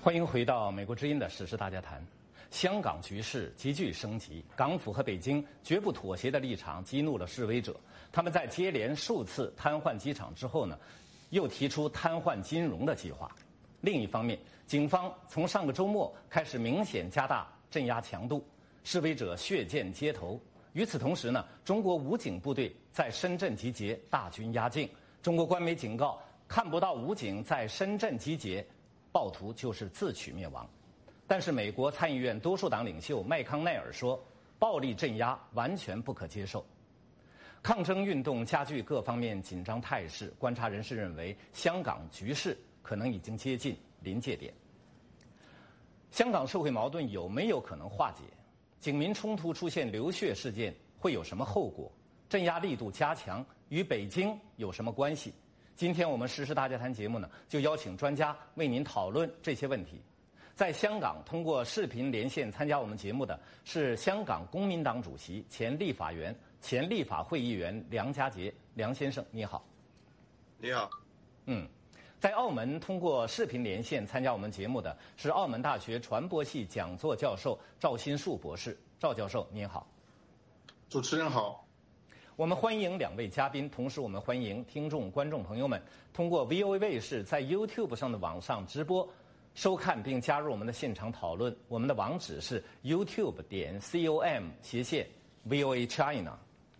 欢迎回到美国之音的时事大家谈。香港局势急剧升级，港府和北京绝不妥协的立场激怒了示威者。他们在接连数次瘫痪机场之后呢，又提出瘫痪金融的计划。另一方面，警方从上个周末开始明显加大镇压强度，示威者血溅街头。与此同时呢，中国武警部队在深圳集结，大军压境。中国官媒警告，看不到武警在深圳集结，暴徒就是自取灭亡。但是美国参议院多数党领袖麦康奈尔说，暴力镇压完全不可接受。抗争运动加剧各方面紧张态势，观察人士认为，香港局势可能已经接近临界点。香港社会矛盾有没有可能化解？警民冲突出现流血事件会有什么后果？镇压力度加强与北京有什么关系？今天我们时事大家谈节目呢，就邀请专家为您讨论这些问题。在香港通过视频连线参加我们节目的是香港公民党主席、前立法员、前立法会议员梁家杰，梁先生，你好。 你好。 在澳门通过视频连线参加我们节目的是澳门大学传播系讲座教授赵新树博士，赵教授您好。 主持人好。 我们欢迎两位嘉宾，同时我们欢迎听众观众朋友们通过 VOA 卫视在 YouTube 上的网上直播收看并加入我们的现场讨论。我们的网址是 youtube.com/VOA China。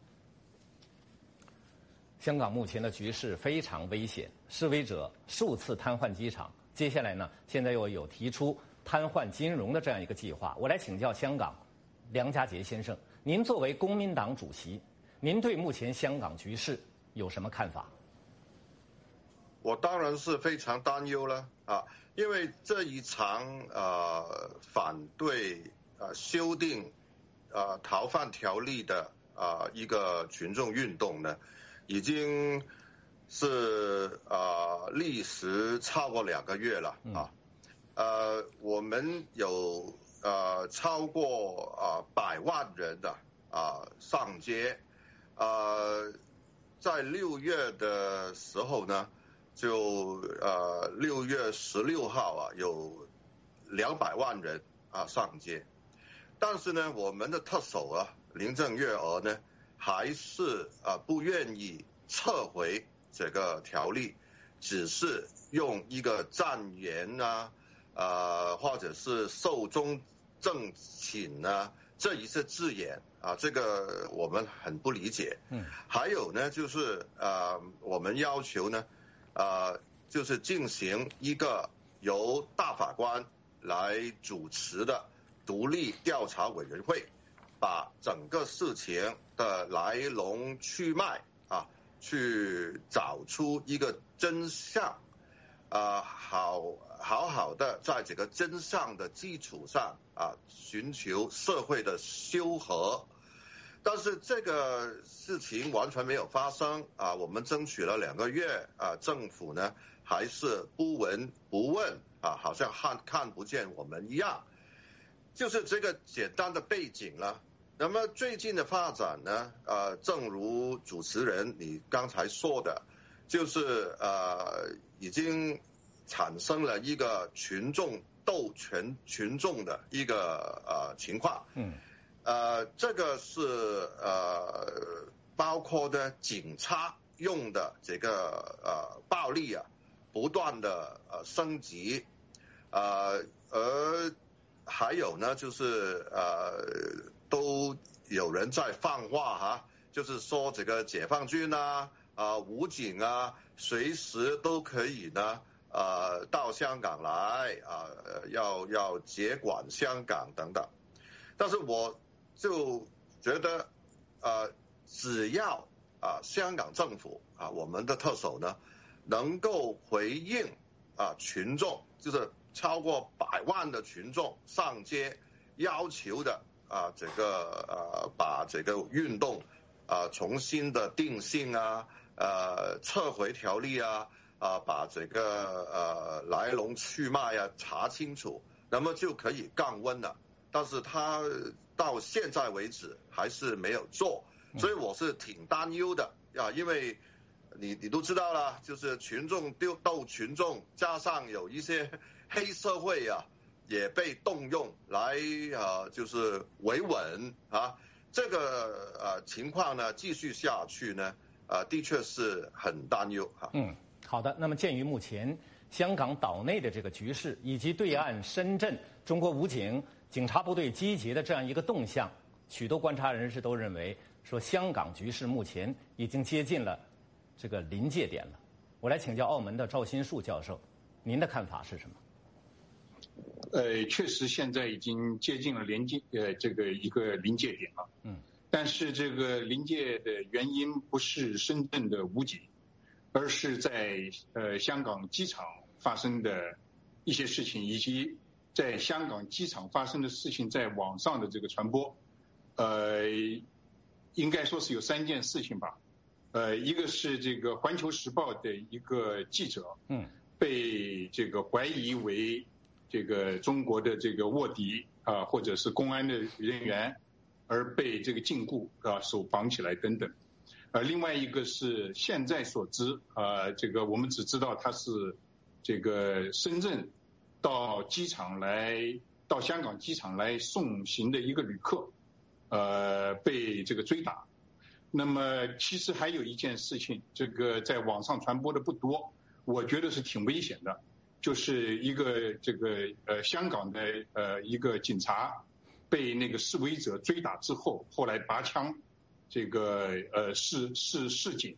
香港目前的局势非常危险，示威者数次瘫痪机场，接下来呢，现在又有提出瘫痪金融的这样一个计划。我来请教香港梁家杰先生，您作为公民党主席，您对目前香港局势有什么看法？ 我当然是非常担忧了啊，因为这一场反对修订逃犯条例的一个群众运动呢，已经是历时超过2个月了啊。我们有超过100万人的上街，在6月的时候呢，就6月16号有200万人上街，但是呢，我们的特首林郑月娥呢，还是不愿意撤回这个条例，只是用一个暂延或者是寿终正寝这一些字眼这个我们很不理解。还有呢，就是我们要求呢，就是进行一个由大法官来主持的独立调查委员会，把整个事情的来龙去脉去找出一个真相，好的在这个真相的基础上寻求社会的修和。但是这个事情完全没有发生我们争取了2个月政府呢还是不闻不问好像看不见我们一样。就是这个简单的背景了。那么最近的发展呢正如主持人你刚才说的，就是已经产生了一个群众斗群众的一个情况。这个是包括的警察用的这个暴力不断的升级，而还有呢，就是都有人在放话就是说这个解放军武警随时都可以呢到香港来要接管香港等等。但是我就觉得只要香港政府我们的特首呢能够回应群众，就是超过100万的群众上街要求的这个把这个运动重新的定性撤回条例把这个来龙去脉查清楚，那么就可以降温了。但是他到现在为止还是没有做，所以我是挺担忧的因为你都知道了，就是群众斗群众，加上有一些黑社会啊也被动用来就是维稳啊，这个情况呢继续下去呢，的确是很担忧哈。 好的。那么鉴于目前香港岛内的这个局势，以及对岸深圳中国武警警察部队集结的这样一个动向，许多观察人士都认为说，香港局势目前已经接近了这个临界点了。我来请教澳门的赵新树教授，您的看法是什么？ 确实现在已经接近了这个一个临界点了。但是这个临界的原因不是深圳的武警，而是在香港机场发生的一些事情，以及在香港机场发生的事情在网上的这个传播。应该说是有3件事情吧。一个是这个《环球时报》的一个记者，被这个怀疑为这个中国的这个卧底或者是公安的人员，而被这个禁锢手绑起来等等。另外一个是现在所知这个我们只知道他是这个深圳到香港机场来送行的一个旅客，被这个追打。那么其实还有一件事情，这个在网上传播的不多，我觉得是挺危险的，就是一个这个香港的一个警察被那个示威者追打之后，后来拔枪这个示警。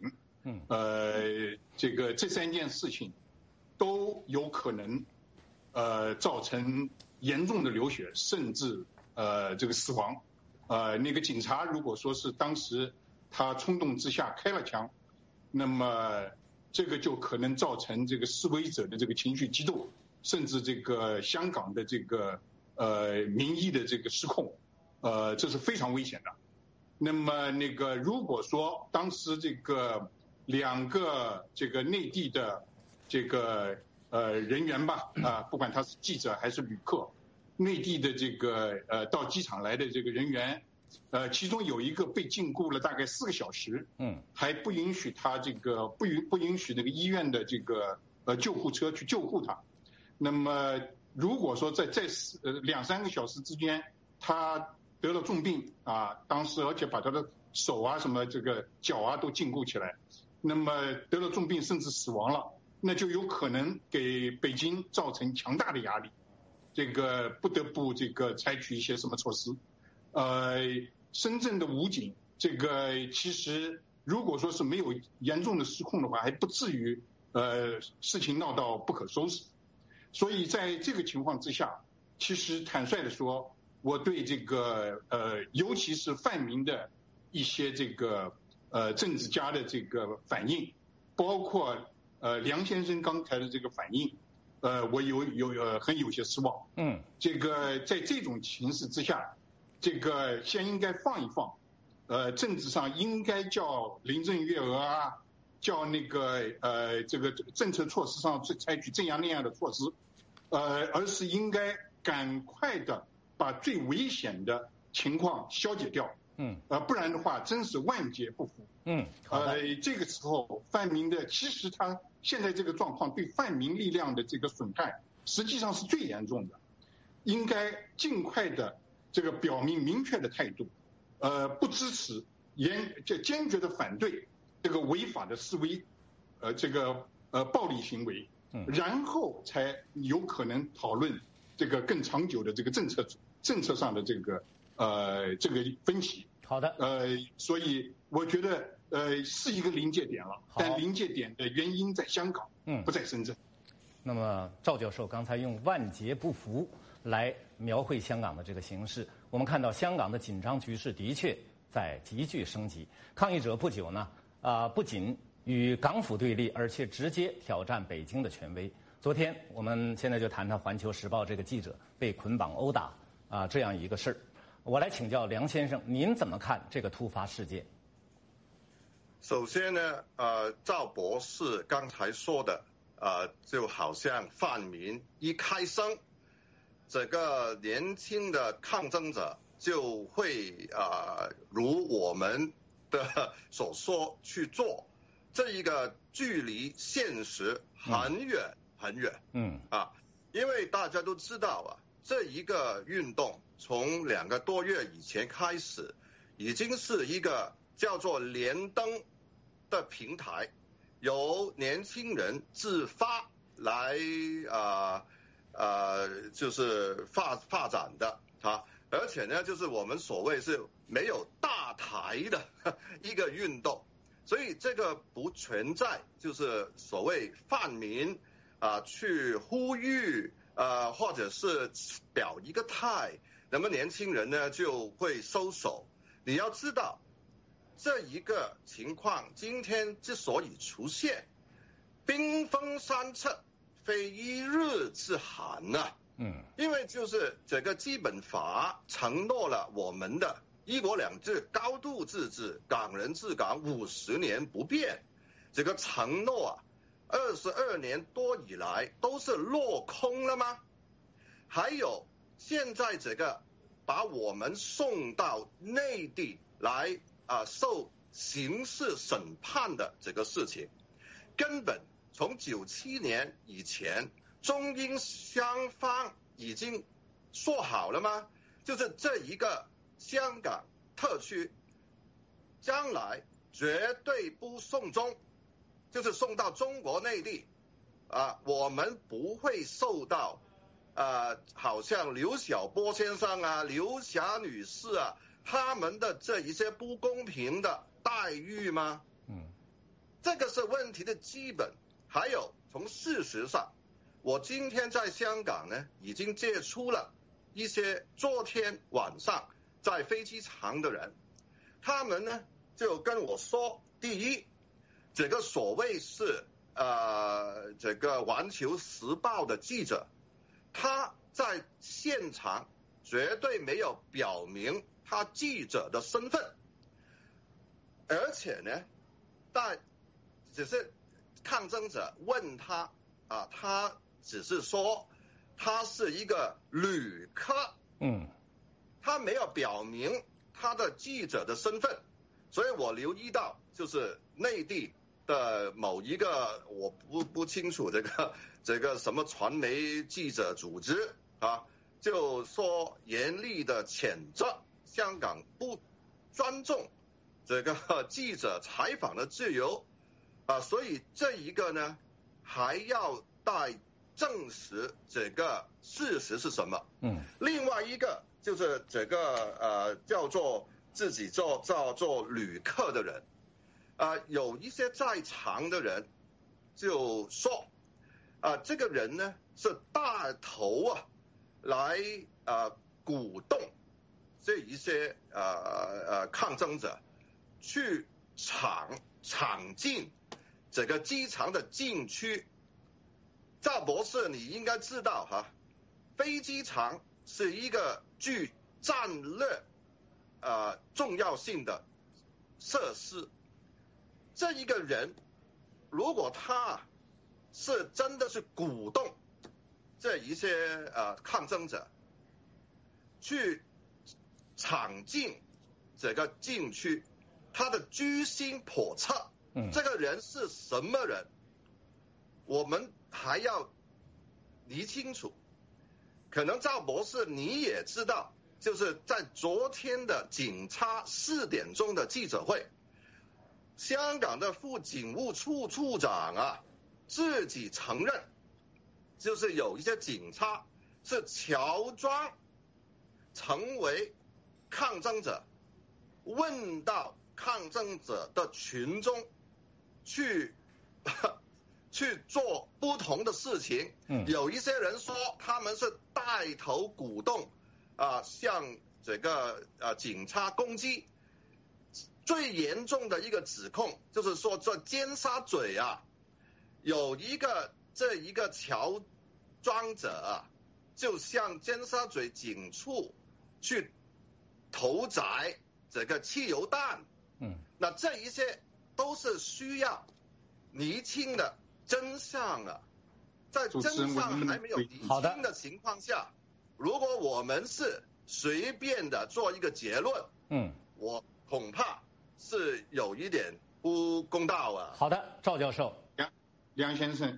这3件事情都有可能造成严重的流血，甚至这个死亡。那个警察如果说是当时他冲动之下开了枪，那么这个就可能造成这个示威者的这个情绪激动，甚至这个香港的这个民意的这个失控，这是非常危险的。那么那个如果说当时这个2个这个内地的这个人员吧，不管他是记者还是旅客，内地的这个到机场来的这个人员，其中有一个被禁锢了大概4个小时，还不允许他这个不允许那个医院的这个救护车去救护他。那么如果说在2-3个小时之间，他得了重病当时而且把他的手什么这个脚都禁锢起来，那么得了重病甚至死亡了，那就有可能给北京造成强大的压力，这个不得不这个采取一些什么措施。深圳的武警这个其实如果说是没有严重的失控的话，还不至于事情闹到不可收拾。所以在这个情况之下，其实坦率的说，我对这个尤其是泛民的一些这个政治家的这个反应，包括梁先生刚才的这个反应，我很有些失望。这个在这种形势之下，这个先应该放一放，政治上应该叫林郑月娥叫那个这个政策措施上采取这样那样的措施，而是应该赶快的把最危险的情况消解掉。不然的话真是万劫不复。这个时候泛民的其实他现在这个状况对泛民力量的这个损害实际上是最严重的，应该尽快的这个表明明确的态度，不支持坚决的反对这个违法的示威，这个暴力行为，然后才有可能讨论这个更长久的这个政策上的这个分歧。 好的。 所以我觉得是一个临界点了，但临界点的原因在香港，不在深圳。 那么赵教授刚才用万劫不复来描绘香港的这个形势，我们看到香港的紧张局势的确在急剧升级。抗议者不久呢，不仅与港府对立，而且直接挑战北京的权威。昨天我们现在就谈谈《环球时报》这个记者被捆绑殴打这样一个事儿。我来请教梁先生，您怎么看这个突发事件？ 首先呢，赵博士刚才说的，就好像泛民一开声，整个年轻的抗争者就会如我们的所说去做，这一个距离现实很远很远。 因为大家都知道啊，这一个运动从2个多月以前开始，已经是一个叫做连登的平台，由年轻人自发来就是发展的啊，而且呢，就是我们所谓是没有大台的一个运动，所以这个不存在就是所谓泛民去呼吁或者是表一个态，那么年轻人呢就会收手。你要知道，这一个情况今天之所以出现，冰封三尺，非一日之寒啊。因为就是这个基本法承诺了我们的一国两制、高度自治、港人治港50年不变，这个承诺22年多以来都是落空了吗？还有现在这个把我们送到内地来受刑事审判的这个事情，根本从97年以前中英双方已经说好了吗？就是这一个香港特区将来绝对不送中，就是送到中国内地我们不会受到好像刘晓波先生刘霞女士他们的这一些不公平的待遇吗？这个是问题的基本。还有从事实上，我今天在香港呢，已经接触了一些昨天晚上在飞机场的人，他们呢就跟我说，第一，这个所谓是这个环球时报的记者，他在现场绝对没有表明他记者的身份，而且呢，只是抗争者问他他只是说他是一个旅客，他没有表明他的记者的身份，所以我留意到就是内地的某一个我不清楚这个什么传媒记者组织就说严厉的谴责香港不尊重这个记者采访的自由所以这一个呢还要待证实这个事实是什么。另外一个就是这个叫做自己叫做旅客的人有一些在场的人就说这个人呢是带头来鼓动这一些抗争者去闯进这个机场的禁区。赵博士你应该知道飞机场是一个具战略重要性的设施，这一个人如果他是真的是鼓动这一些抗争者去闯进这个禁区，他的居心叵测，这个人是什么人我们还要理清楚。可能赵博士你也知道，就是在昨天的警察4点钟的记者会，香港的副警务处处长自己承认，就是有一些警察是乔装成为抗争者，问到抗争者的群中去做不同的事情。有一些人说他们是带头鼓动向这个警察攻击。最严重的一个指控就是说，在尖沙咀有一个乔装者就向尖沙咀警处去投掷这个汽油弹。那这一些都是需要厘清的真相在真相还没有厘清的情况下，如果我们是随便的做一个结论，我恐怕是有一点不公道好的，赵教授。 梁先生，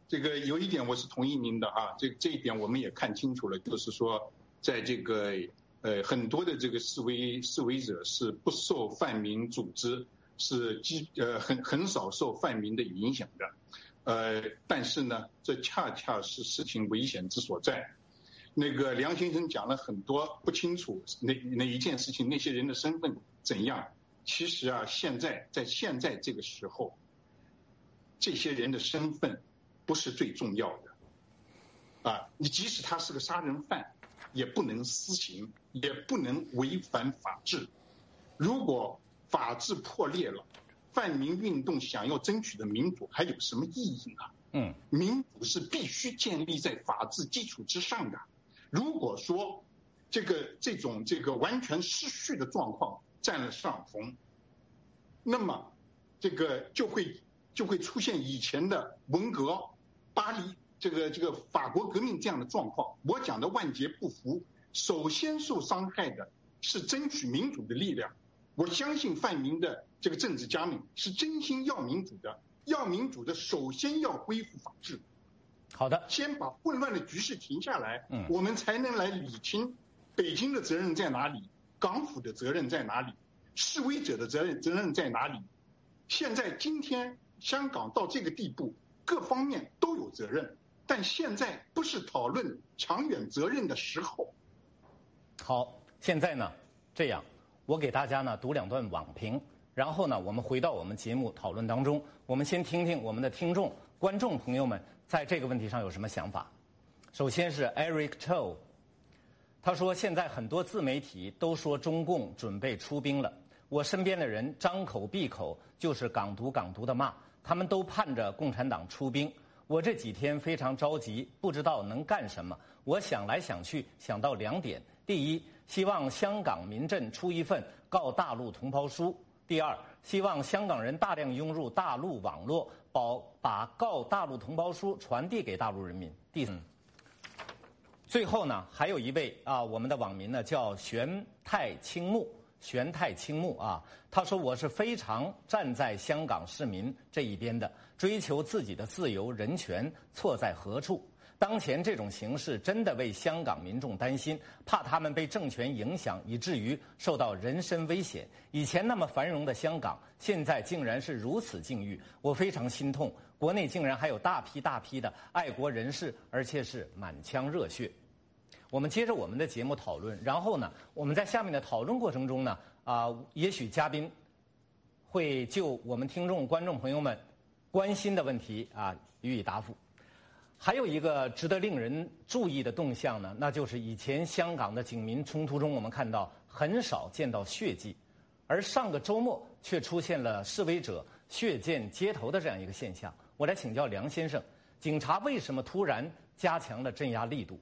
这个有一点我是同意您的啊，这一点我们也看清楚了，就是说，在这个很多的这个示威者是不受泛民组织，是很少受泛民的影响的，但是呢，这恰恰是事情危险之所在。那个梁先生讲了很多不清楚那一件事情，那些人的身份怎样？其实啊，在现在这个时候，这些人的身份不是最重要的，啊，你即使他是个杀人犯，也不能私刑，也不能违反法治。如果法治破裂了，泛民运动想要争取的民主还有什么意义呢？民主是必须建立在法治基础之上的。如果说这个完全失序的状况占了上风，那么这个就会出现以前的文革、巴黎这个法国革命这样的状况。我讲的万劫不复，首先受伤害的是争取民主的力量。我相信泛民的这个政治家们是真心要民主的，要民主的首先要恢复法治。 好的， 先把混乱的局势停下来，我们才能来理清北京的责任在哪里，港府的责任在哪里，示威者的责任在哪里。现在今天香港到这个地步，各方面都有责任，但现在不是讨论长远责任的时候。 好，现在呢，这样我给大家呢读2段网评，然后呢我们回到我们节目讨论当中。我们先听听我们的听众、观众朋友们在这个问题上有什么想法。首先是 Eric Cho， 他说现在很多自媒体都说中共准备出兵了，我身边的人张口闭口就是港独港独的骂，他们都盼着共产党出兵。我这几天非常着急，不知道能干什么。我想来想去，想到2点：第一，希望香港民阵出一份告大陆同胞书；第二，希望香港人大量涌入大陆网络，把告大陆同胞书传递给大陆人民。第三，最后呢，还有一位我们的网民呢叫玄太青木啊，他说我是非常站在香港市民这一边的，追求自己的自由人权，错在何处？当前这种形势真的为香港民众担心，怕他们被政权影响，以至于受到人身危险。以前那么繁荣的香港，现在竟然是如此境遇，我非常心痛。国内竟然还有大批的爱国人士，而且是满腔热血。我们接着我们的节目讨论，然后呢，我们在下面的讨论过程中呢，也许嘉宾会就我们听众、观众朋友们关心的问题予以答复。还有一个值得令人注意的动向呢，那就是以前香港的警民冲突中，我们看到很少见到血迹，而上个周末却出现了示威者血溅街头的这样一个现象。我来请教梁先生，警察为什么突然加强了镇压力度？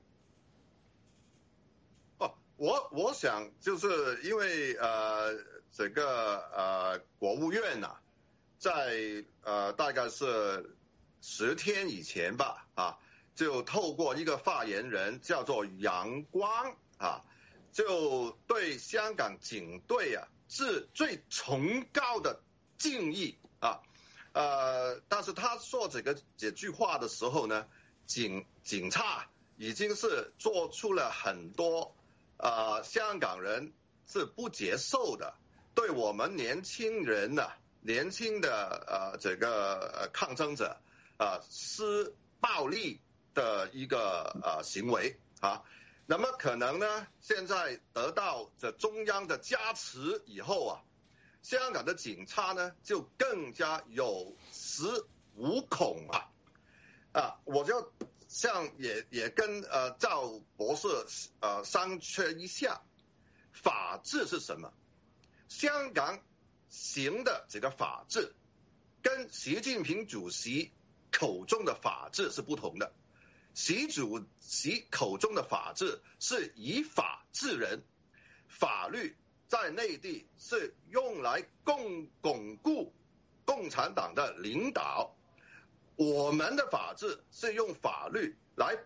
我想就是因为这个国务院呐，在大概是10天以前吧就透过一个发言人叫做杨光就对香港警队致最崇高的敬意但是他说这句话的时候呢，警察已经是做出了很多香港人是不接受的，对我们年轻人年轻的这个抗争者施暴力的一个行为那么可能呢，现在得到这中央的加持以后香港的警察呢就更加有恃无恐我就也跟赵博士商榷一下，法治是什么？香港行的这个法治跟习近平主席口中的法治是不同的。习主席口中的法治是以法治人，法律在内地是用来巩固共产党的领导，我们的法治是用法律来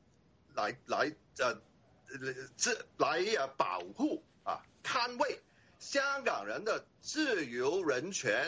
保护捍卫香港人的自由人权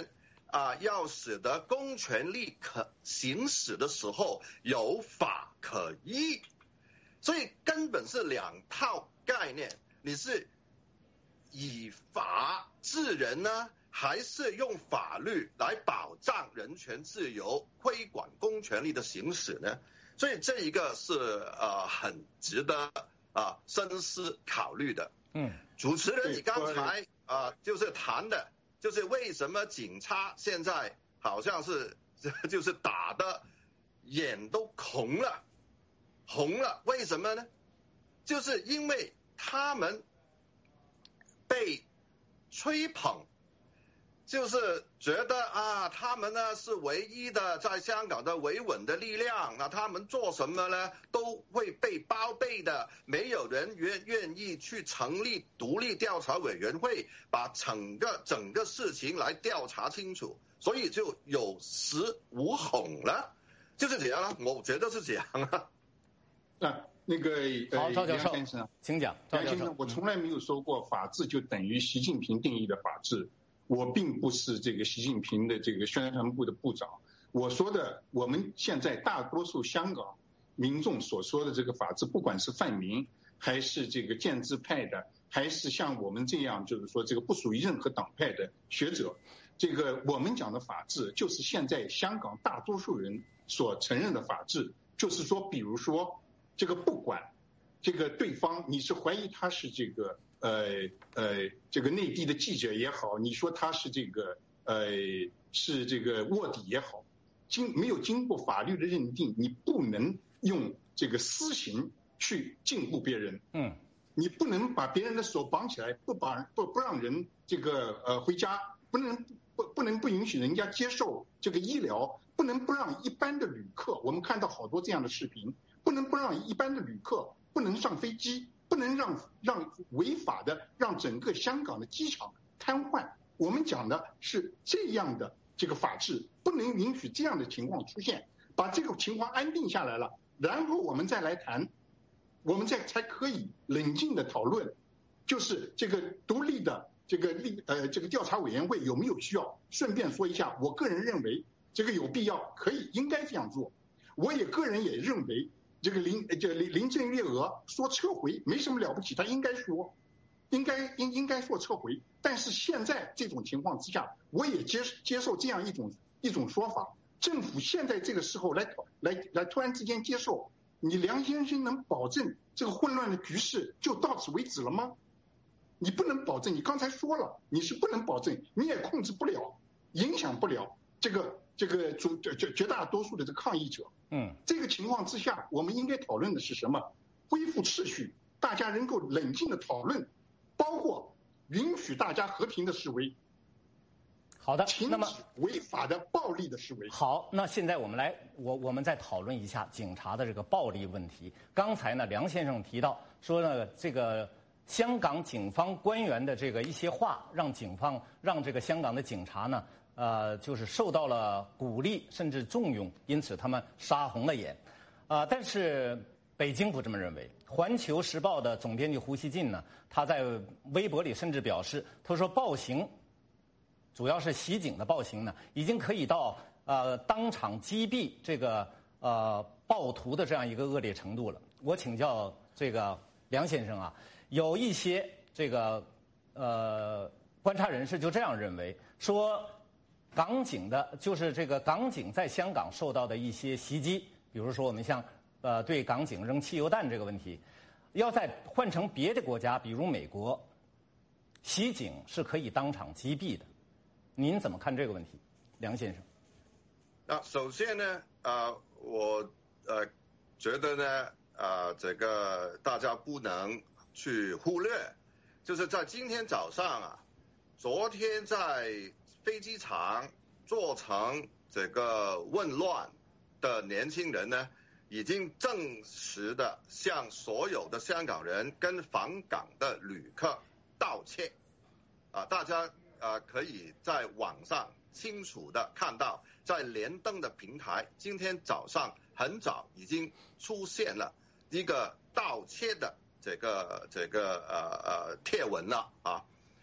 要使得公权力可行使的时候有法可依，所以根本是两套概念。你是以法治人呢，还是用法律来保障人权自由、规管公权力的行使呢？所以这一个是很值得深思考虑的。主持人，你刚才就是谈的，就是为什么警察现在好像是就是打的眼都红了，为什么呢？就是因为他们被吹捧，就是觉得他们呢是唯一的在香港的维稳的力量，那他们做什么呢都会被包庇的，没有人愿意去成立独立调查委员会，把整个事情来调查清楚，所以就有恃无恐了，就是这样了，我觉得是这样啊。 那个赵教授， 梁先生， 请讲。 梁先生，我从来没有说过法治就等于习近平定义的法治。我并不是这个习近平的这个宣传部的部长。我说的，我们现在大多数香港民众所说的这个法治，不管是泛民，还是这个建制派的，还是像我们这样就是说这个不属于任何党派的学者，这个我们讲的法治，就是现在香港大多数人所承认的法治。就是说，比如说这个不管这个对方你是怀疑他是这个这个内地的记者也好，你说他是这个是这个卧底也好，没有经过法律的认定，你不能用这个私刑去禁锢别人。你不能把别人的手绑起来，不让人这个回家，不能不允许人家接受这个医疗，不能不让一般的旅客，我们看到好多这样的视频，不能不让一般的旅客不能上飞机，不能让违法的让整个香港的机场瘫痪。我们讲的是这样的这个法治，不能允许这样的情况出现，把这个情况安定下来了，然后我们再来谈，我们才可以冷静的讨论，就是这个独立的这个调查委员会有没有需要。顺便说一下，我个人认为这个有必要，应该这样做。我个人也认为这个林郑月娥说撤回没什么了不起，他应该说撤回。但是现在这种情况之下，我也接受这样一种说法。政府现在这个时候来突然之间接受，你梁先生能保证这个混乱的局势就到此为止了吗？你不能保证，你刚才说了，你是不能保证，你也控制不了，影响不了这个绝大多数的这个抗议者。这个情况之下，我们应该讨论的是什么？恢复秩序，大家能够冷静的讨论，包括允许大家和平的示威。 好的， 停止违法的暴力的示威。 好，那现在我们再讨论一下警察的这个暴力问题。刚才呢，梁先生提到说呢，这个香港警方官员的这个一些话，让这个香港的警察呢，就是受到了鼓励甚至重用，因此他们杀红了眼。但是北京不这么认为。环球时报的总编辑胡锡进呢，他在微博里甚至表示，他说暴行，主要是袭警的暴行呢，已经可以到当场击毙这个暴徒的这样一个恶劣程度了。我请教这个梁先生啊，有一些这个观察人士就这样认为，说港警在香港受到的一些袭击，比如说我们像对港警扔汽油弹这个问题，要再换成别的国家，比如美国，袭警是可以当场击毙的。您怎么看这个问题，梁先生？ 首先呢，我觉得呢，这个大家不能去忽略，就是在今天早上啊，昨天在飞机场做成这个混乱的年轻人呢，已经正式的向所有的香港人跟访港的旅客道歉。大家可以在网上清楚的看到，在连登的平台，今天早上很早已经出现了一个道歉的这个帖文了啊。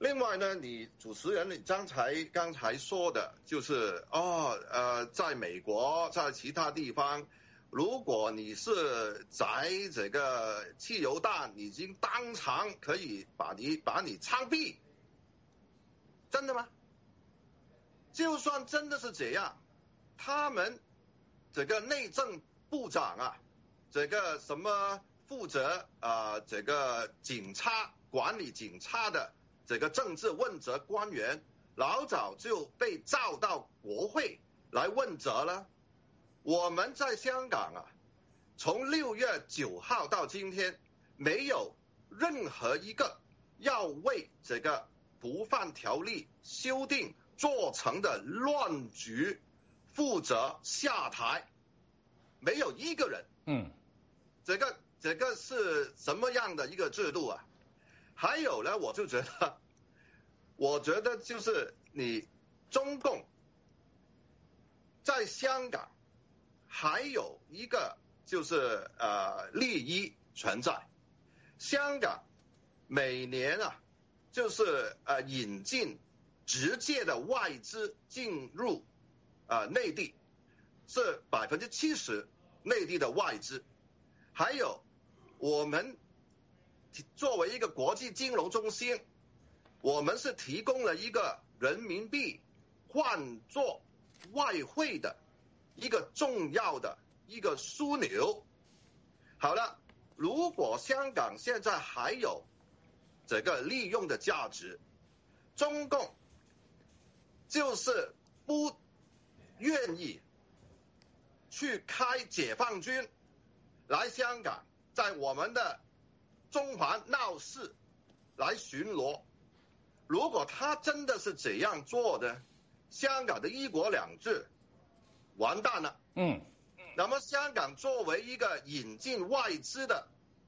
另外呢，你主持人你刚才说的就是在美国，在其他地方，如果你是摘这个汽油弹，已经当场可以把你枪毙，真的吗？就算真的是这样，他们这个内政部长啊，这个什么负责这个警察管理警察的这个政治问责官员，老早就被召到国会来问责了。我们在香港啊，从6月9号到今天，没有任何一个要为这个毒贩条例修订做成的乱局负责下台，没有一个人。这个是什么样的一个制度啊？还有呢，我觉得就是你中共在香港还有一个就是利益存在。香港每年啊就是引进直接的外资进入内地，是70%内地的外资。还有我们作为一个国际金融中心，我们是提供了一个人民币换作外汇的一个重要的一个枢纽。好了，如果香港现在还有这个利用的价值，中共就是不愿意去开解放军来香港，在我们的中环闹事来巡逻。如果他真的是这样做的，香港的一国两制完蛋了。那么香港作为一个引进外资的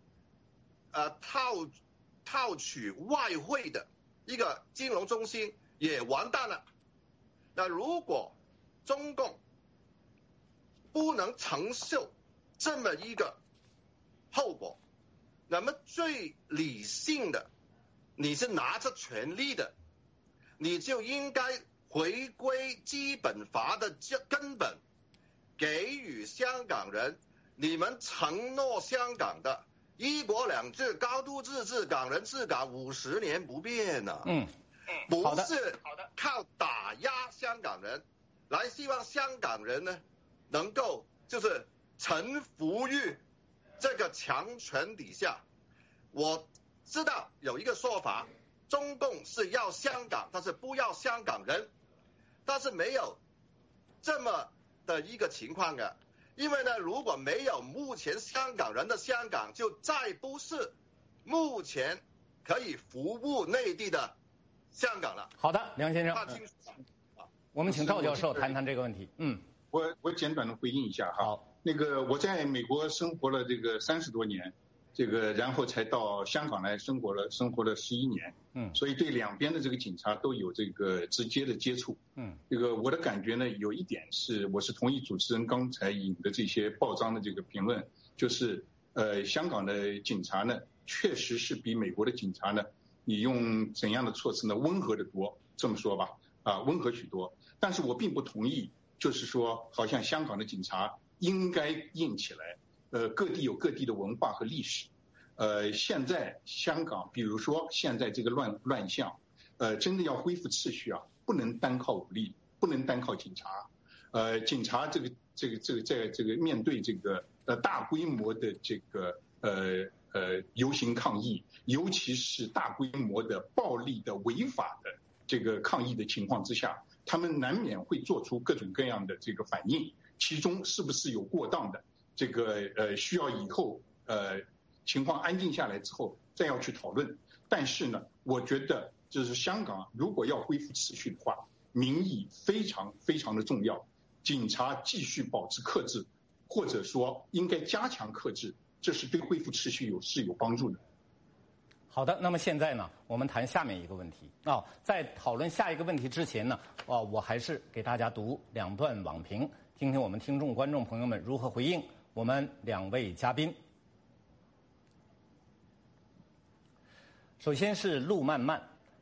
套取外汇的一个金融中心也完蛋了。那如果中共不能承受这么一个后果，那么最理性的，你是拿着权力的，你就应该回归基本法的根本，给予香港人你们承诺香港的一国两制、高度自治、港人治港50年不变呢。不是靠打压香港人来希望香港人呢能够就是臣服于这个强权底下。我知道有一个说法，中共是要香港，但是不要香港人，但是没有这么的一个情况的。因为呢，如果没有目前香港人的香港，就再不是目前可以服务内地的香港了。 好的，梁先生，我们请赵教授谈谈这个问题。 我简短的回应一下哈。好，那个我在美国生活了这个30多年，这个然后才到香港来生活了11年。所以对两边的这个警察都有这个直接的接触。这个我的感觉呢，有一点是我是同意主持人刚才引的这些报章的这个评论，就是香港的警察呢，确实是比美国的警察呢，你用怎样的措辞呢，温和的多，这么说吧，温和许多。但是我并不同意，就是说好像香港的警察应该硬起来。各地有各地的文化和历史。现在香港，比如说现在这个乱象，真的要恢复秩序啊，不能单靠武力，不能单靠警察。警察这个在这个面对这个大规模的这个游行抗议，尤其是大规模的暴力的违法的这个抗议的情况之下，他们难免会做出各种各样的这个反应，其中是不是有过当的，这个需要以后情况安静下来之后再要去讨论。但是呢，我觉得就是香港如果要恢复秩序的话，民意非常非常的重要，警察继续保持克制，或者说应该加强克制，这是对恢复秩序是有帮助的。 好的，那么现在呢，我们谈下面一个问题。在讨论下一个问题之前呢，我还是给大家读2段网评，听听我们听众观众朋友们如何回应我们2位嘉宾。首先是陆漫漫，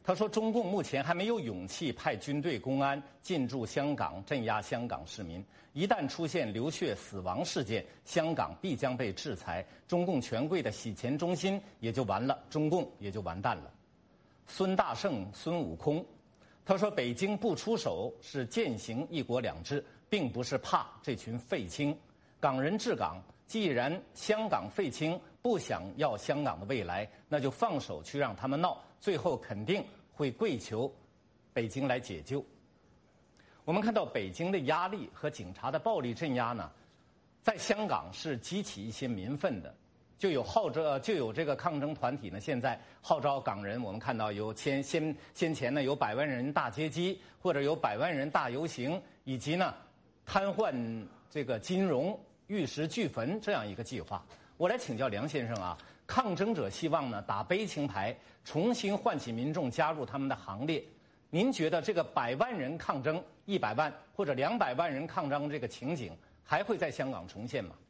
他说，中共目前还没有勇气派军队、公安进驻香港，镇压香港市民。一旦出现流血死亡事件，香港必将被制裁，中共权贵的洗钱中心也就完了，中共也就完蛋了。孙大圣、孙悟空，他说，北京不出手是践行一国两制，并不是怕这群废青。港人治港，既然香港废青不想要香港的未来，那就放手去让他们闹，最后肯定会跪求北京来解救。我们看到北京的压力和警察的暴力镇压呢，在香港是激起一些民愤的，就有这个抗争团体呢，现在号召港人，我们看到有先前呢有100万人大接机，或者有100万人大游行，以及呢瘫痪这个金融、玉石俱焚这样一个计划。我来请教梁先生啊，抗争者希望呢打悲情牌，重新唤起民众加入他们的行列。您觉得这个100万人抗争、100万或者200万人抗争这个情景还会在香港重现吗？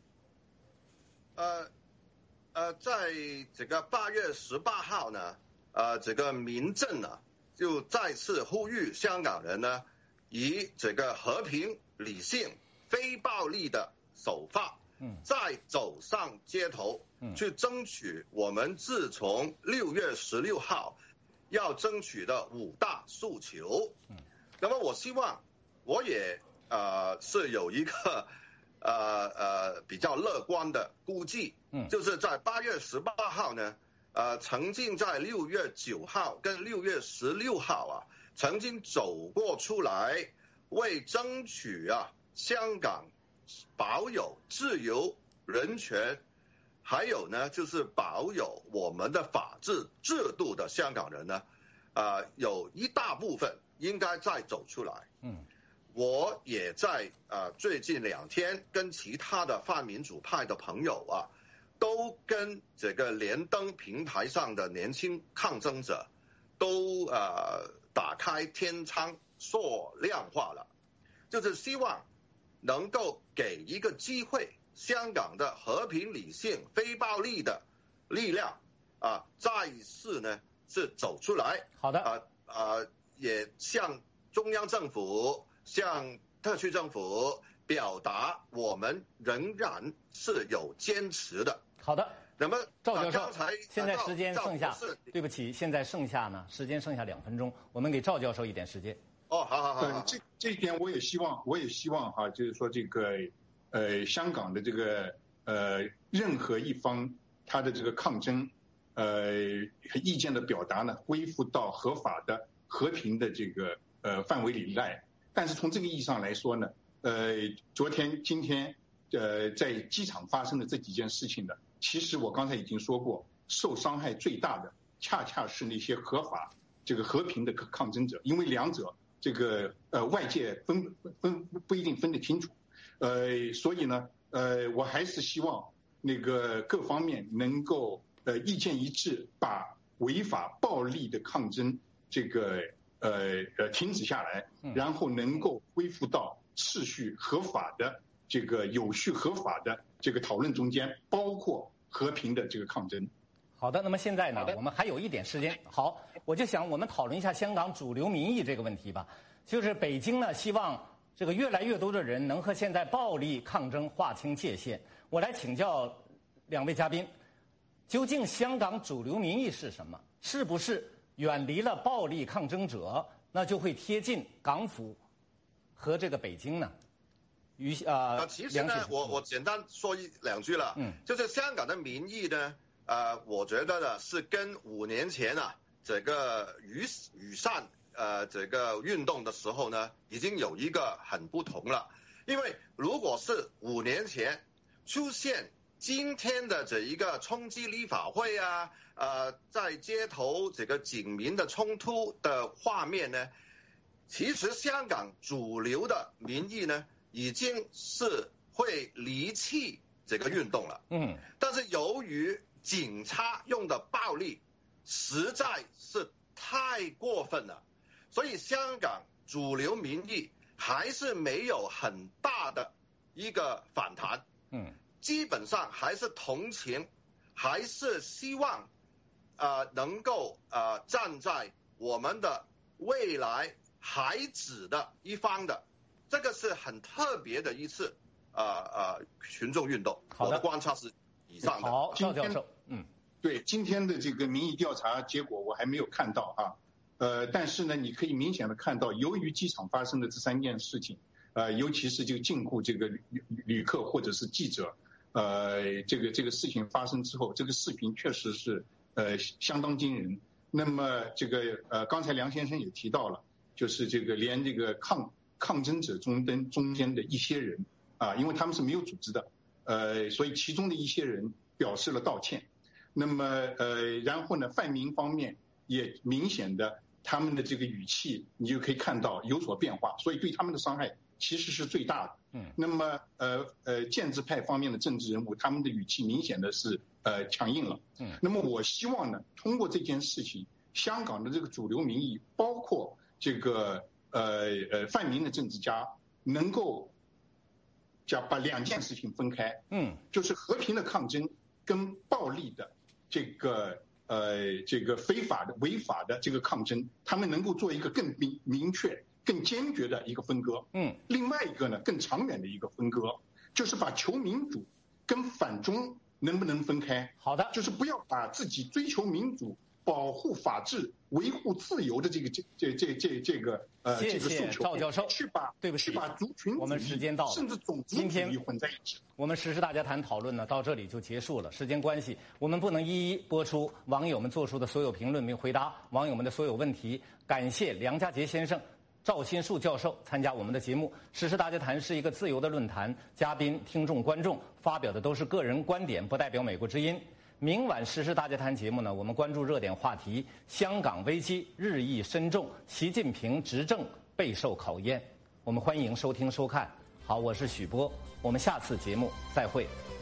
在这个8月18号呢，这个民政呢就再次呼吁香港人呢，以这个和平、理性、非暴力的手法，再走上街头，去争取我们自从6月16号要争取的5大诉求。那么我希望，我也是有一个比较乐观的估计，就是在8月18号呢，曾经在6月9号跟6月16号啊，曾经走过出来，为争取香港保有自由、人权，还有呢就是保有我们的法治制度的香港人呢，有一大部分应该再走出来。我也在最近2天跟其他的泛民主派的朋友都跟这个连登平台上的年轻抗争者都打开天窗说亮话了，就是希望能够给一个机会，香港的和平、理性、非暴力的力量再次呢是走出来。 好的， 也向中央政府、向特区政府表达我们仍然是有坚持的。 好的， 那么赵教授， 刚才现在时间剩下，对不起，现在时间剩下2分钟，我们给赵教授一点时间。 好。 这一点我也希望哈，就是说这个香港的这个任何一方他的这个抗争意见的表达呢，恢复到合法的、和平的这个范围里来。但是从这个意义上来说呢，昨天、今天在机场发生的这几件事情呢，其实我刚才已经说过，受伤害最大的恰恰是那些合法、这个和平的抗争者，因为两者这个外界不一定分得清楚，所以呢，我还是希望那个各方面能够意见一致，把违法暴力的抗争这个停止下来，然后能够恢复到秩序合法的这个有序合法的这个讨论中间，包括和平的这个抗争。 好的，那么现在呢，我们还有一点时间。好，我就想我们讨论一下香港主流民意这个问题吧。就是北京呢，希望这个越来越多的人能和现在暴力抗争划清界限。我来请教2位嘉宾，究竟香港主流民意是什么？是不是远离了暴力抗争者，那就会贴近港府和这个北京呢？ 其实呢，我简单说2句了。就是香港的民意呢，我觉得呢是跟5年前这个雨伞这个运动的时候呢，已经有一个很不同了。因为如果是5年前出现今天的这一个冲击立法会在街头这个警民的冲突的画面呢，其实香港主流的民意呢，已经是会离弃这个运动了。但是由于警察用的暴力实在是太过分了，所以香港主流民意还是没有很大的一个反弹。基本上还是同情，还是希望能够站在我们的未来孩子的一方的，这个是很特别的一次群众运动。我的观察是以上的。 好，赵教授， 对，今天的这个民意调查结果我还没有看到啊，但是呢，你可以明显的看到，由于机场发生的这3件事情，尤其是这个禁锢这个旅客或者是记者，这个事情发生之后，这个视频确实是相当惊人。那么这个刚才梁先生也提到了，就是这个连这个抗争者中间的一些人啊，因为他们是没有组织的，所以其中的一些人表示了道歉。那么然后呢，泛民方面也明显的他们的这个语气，你就可以看到有所变化，所以对他们的伤害其实是最大的。那么建制派方面的政治人物，他们的语气明显的是强硬了。那么我希望呢，通过这件事情，香港的这个主流民意，包括这个泛民的政治家，能够把2件事情分开。就是和平的抗争跟暴力的这个非法的违法的这个抗争，他们能够做一个更明确更坚决的一个分割。另外一个呢，更长远的一个分割，就是把求民主跟反中能不能分开？ 好的， 就是不要把自己追求民主、保护法治、维护自由的这个诉求， 赵教授，对不起， 去把族群主义， 我们时间到了， 甚至种族主义混在一起。 我们时事大家谈讨论呢，到这里就结束了。时间关系，我们不能一一播出网友们做出的所有评论并回答网友们的所有问题。感谢梁家杰先生、赵新树教授参加我们的节目。时事大家谈是一个自由的论坛，嘉宾、听众、观众发表的都是个人观点，不代表美国之音。明晚时事大家谈节目呢，我们关注热点话题：香港危机日益深重，习近平执政备受考验。我们欢迎收听收看。好，我是许波，我们下次节目再会。